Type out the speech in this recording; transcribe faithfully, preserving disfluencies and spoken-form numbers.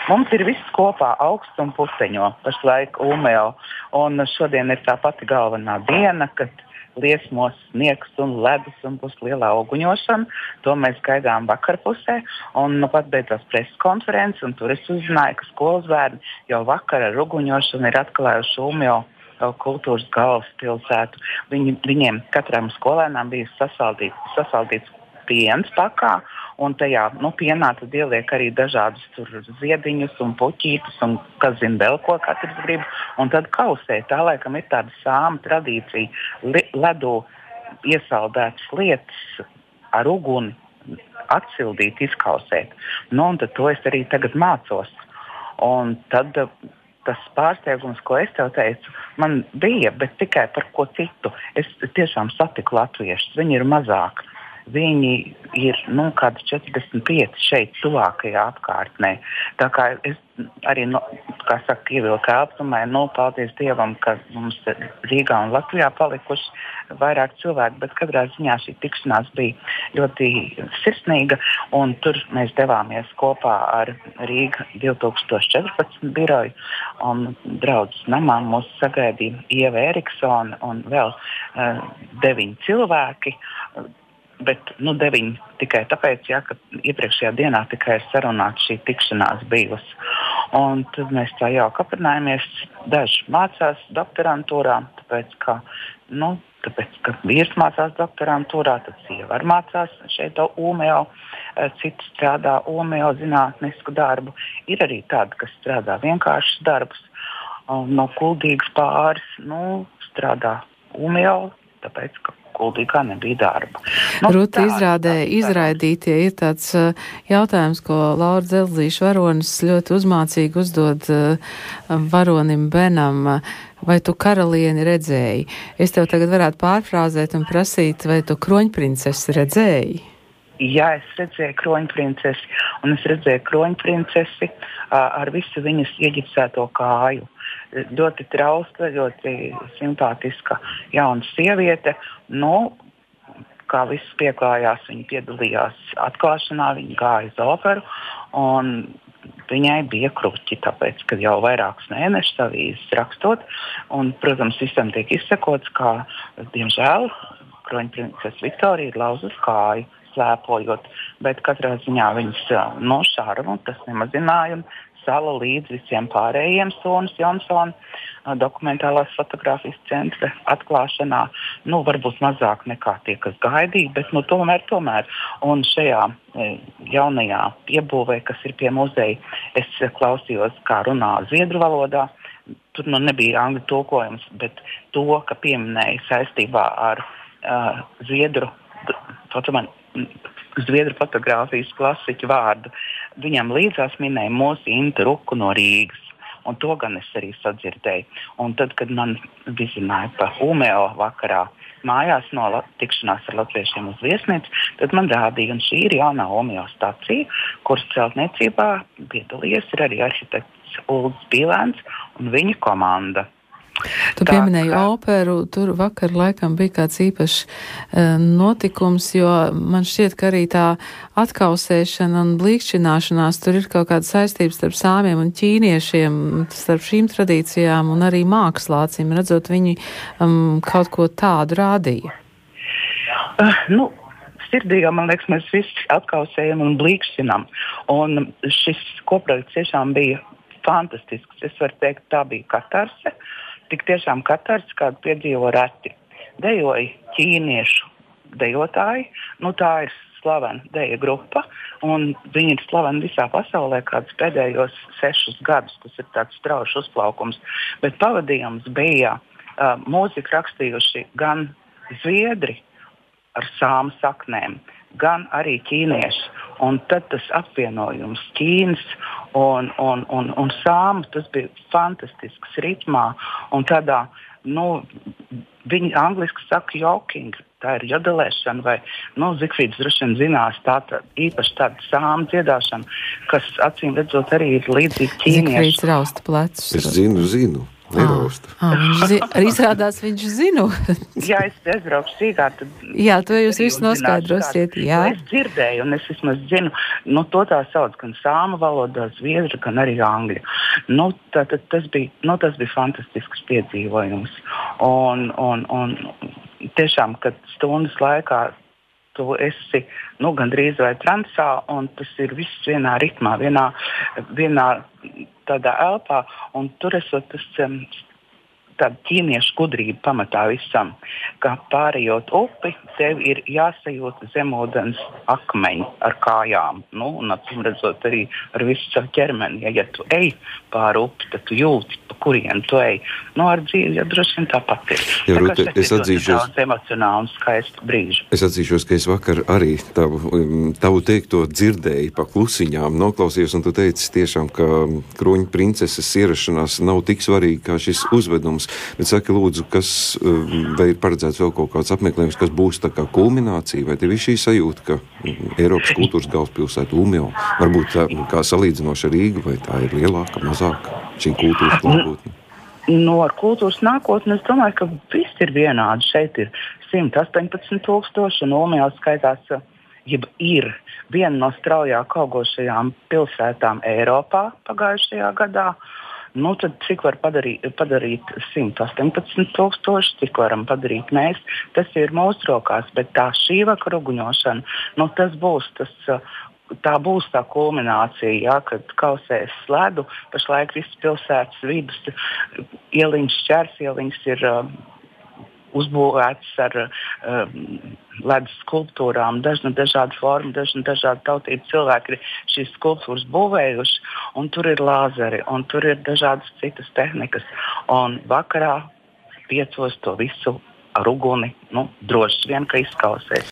Mums ir viss kopā augsts un puteņo pašlaik Ūmeo. Un šodien ir tā pati galvenā diena, kad liesmos sniegs un ledus un būs lielā uguņošana. To mēs gaidām vakarpusē. Un nu pat beidzās preses konferences, un tur es uzzināju, ka skolas bērni jau vakar ar uguņošanu ir atklājuši Ūmeo kultūras galvaspilsētu. Viņi, viņiem katram skolēnām bija sasaldīts, sasaldīts piens pakā, un tajā nu, pienā tad ieliek arī dažādus tur ziediņus un puķītus un kas zina vēl ko katrs grib. Un tad kausē. Tā laikam ir tāda sāma tradīcija li, ledū iesaldētas lietas ar uguni atsildīt, izkausēt. Nu, un tad to es arī tagad mācos. Un tad tas pārsteigums, ko es tev teicu, man bija, bet tikai par ko citu. Es tiešām satiku latviešus, viņi ir mazāk. Viņi ir nu, kādi četrdesmit pieci šeit tuvākajā apkārtnē. Tā kā es arī, nu, kā saka, ievilku elptumai, nu, paldies Dievam, ka mums Rīgā un Latvijā palikuši vairāk cilvēki, bet katrā ziņā šī tikšanās bija ļoti sirsnīga, un tur mēs devāmies kopā ar Rīga divi tūkstoši četrpadsmit biroju, un draudzes namā mūs sagaidīja Ieva Eriksona un vēl uh, deviņi cilvēki. Bet nu, deviņi tikai tāpēc, ja, ka iepriekšējā dienā tikai ir sarunāta šī tikšanās bijusi. Un tad mēs tā jau aprunājamies. Daži mācās doktorantūrā, tāpēc, ka, nu, tāpēc, ka vīrs mācās doktorantūrā, tad sieva arī mācās šeit Ūmeo, citi strādā Ūmeo zinātnisku darbu. Ir arī tādi, kas strādā vienkāršus darbus. No Kuldīgas pāris nu, strādā Ūmeo, tāpēc, ka Kuldīgā nebija darba. Nu, Ruta izrādē izraidītie ir tāds uh, jautājums, ko Laura Dzelzīša Varonis ļoti uzmācīgi uzdod uh, varonim Benam. Vai tu karalieni redzēji? Es tev tagad varētu pārfrāzēt un prasīt, vai tu kroņprincesi redzēji? Jā, es redzēju kroņprincesi, un es redzēju kroņprincesi uh, ar visu viņas ieģipsēto kāju. Ļoti trausta, ļoti simpātiska jauna sieviete. Nu, kā viss pieklājās, viņa piedalījās atklāšanā, viņa gāja uz operu, un viņai bija kruķi, tāpēc, ka jau vairākus mēnešus avīzes rakstot, un, protams, visam tiek izsekots, kā, diemžēl, kroņprincese Viktorija ir lauzus kāju, slēpojot, bet katrā ziņā viņas no šarmu, tas nemazināja, un sala līdz visiem pārējiem Sonas Jonsona dokumentālās fotogrāfijas centra atklāšanā. Nu, varbūt mazāk nekā tie, kas gaidīja, bet nu, tomēr, tomēr. Un šajā e, jaunajā piebūvē, kas ir pie muzeja, es klausījos, kā runā zviedru valodā. Tur nu nebija angļu tulkojums, bet to, ka pieminēja saistībā ar uh, zviedru, fotoman, zviedru fotogrāfijas klasiķu vārdu. Viņam līdzās minēja mūsu Intu Ruku no Rīgas, un to gan es arī sadzirdēju. Un tad, kad man vizināja pa Ūmeo vakarā mājās no la- tikšanās ar latviešiem uz viesnīcu, tad man rādīja, un šī ir jaunā Ūmeo stacija, kuras celtniecībā piedalījies ir arī arhitekts Ulds Bīlēns un viņa komanda. Tu pieminēji operu, tur vakar laikam bija kāds īpašs uh, notikums, jo man šķiet, ka arī tā atkausēšana un blīkšķināšanās tur ir kaut kāda saistības starp sāmiem un ķīniešiem, starp šīm tradīcijām un arī mākslā, acīm redzot, viņi um, kaut ko tādu rādīja. Uh, nu. Sirdīgā, man liekas, mēs visi atkausējam un blīkšķinām. Un šis kopprojekts tiešām bija fantastisks. Es varu teikt, tā bija katarse. Tik tiešām katarse, kādu piedzīvo reti. Dejoja ķīniešu dejotāji. Nu, tā ir slavena deja grupa. Un viņi ir slaveni visā pasaulē kādus pēdējos sešus gadus. Tas ir tāds straušs uzplaukums. Bet pavadījums bija uh, mūziku rakstījuši gan zviedri, ar sāmu saknēm, gan arī ķīnieši. Un tad tas apvienojums Ķīnas un, un, un, un sāmu, tas bija fantastisks ritmā. Un tādā, nu, viņi angliski saka joking, tā ir jodelēšana, vai, nu, Zigfrīds droši vien zinās, tā, tā īpaši tāda sāmu dziedāšana, kas acīm redzot arī ir līdzīgi ķīnieši. Zigfrīds rausta plecus. Es zinu, zinu. neraustu. Ah, ah, viņš zi, arī izrādās, viņš zinu. Ja es aizbraukšu sīkā, tad... Jā, to jūs visu noskaidrosiet, jā. Es dzirdēju, un es vismaz zinu, nu, to tā sauc gan sāmu valodā, zviedru, gan arī angļu. Nu, tā, tā, tas bija, nu, tas bija fantastisks piedzīvojums. Un, un, un tiešām, kad stundas laikā tu esi, nu, gandrīz vai transā, un tas ir viss vienā ritmā, vienā, vienā tādā elpā, un tur esot tas um, tāda ķīniešu gudrība pamatā visam, ka pārējot upi, tev ir jāsajūt zemūdens akmeņi ar kājām, nu, un acīm redzot arī ar visu savu ķermeni. Ja, ja tu ej pāri upi, tad tu jūti, pa kurien tu ej. Nu, ar dzīvi, ja droši vien tāpat ir. Jā, tā Rūte, es atzīšos, daudz emocionālu un skaistu brīžu. Es atzīšos, ka es vakar arī tavu, tavu teikto dzirdēju pa klusiņām, noklausījos, un tu teici tiešām, ka kroņa princeses ierašanās nav tik svarīga kā šis uzvedums. Bet saki, lūdzu, kas, vai ir paredzēts vēl kaut kāds apmeklējums, kas būs tā kā kulminācija, vai tev ir šī sajūta, ka Eiropas kultūras galvaspilsēta Umeå varbūt tā, kā salīdzinoši ar Rīgu, vai tā ir lielāka, mazāka šī kultūras klātbūtne? No ar kultūras nākotni es domāju, ka viss ir vienādi. Šeit ir simt astoņpadsmit tūkstoši, un Umeå skaitās, jeb ir viena no straujāk augošajām pilsētām Eiropā pagājušajā gadā. Nu, tad cik var padarīt, padarīt simt astoņpadsmit tūkstoši, cik varam padarīt mēs, tas ir mūsu rokās, bet tā šī vakar uguņošana, nu, tas būs tas, tā būs tā kulminācija, jā, kad kausēs ledu, pašlaik viss pilsētas vidus ieliņas, šķērs ieliņas ir uh, uzbūvēts ar uh, ledus skulptūrām, dažna dažāda forma, dažna dažāda tautība cilvēki ir šīs skulptūras būvējuši, un tur ir lāzeri, un tur ir dažādas citas tehnikas, un vakarā piecos to visu ar uguni, nu, droši vien, ka izkausēs.